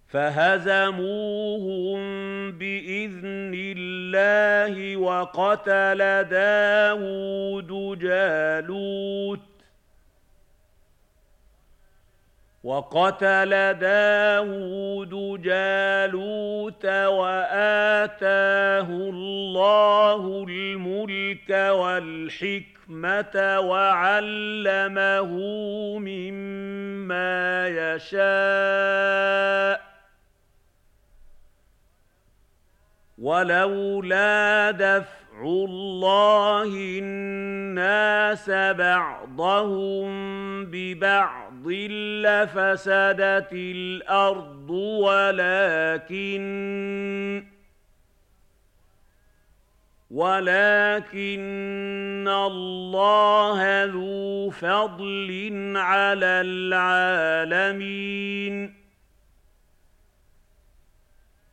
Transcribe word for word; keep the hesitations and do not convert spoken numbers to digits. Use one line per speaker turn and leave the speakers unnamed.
فهزموهم بإذن الله وقتل داود جالوت وقتل داود جالوت وآتاه الله الملك والحكمة وعلمه مما يشاء ولولا دفع الله الناس بعضهم ببعض لفسدت الأرض ولكن ولكن الله ذو فضل على العالمين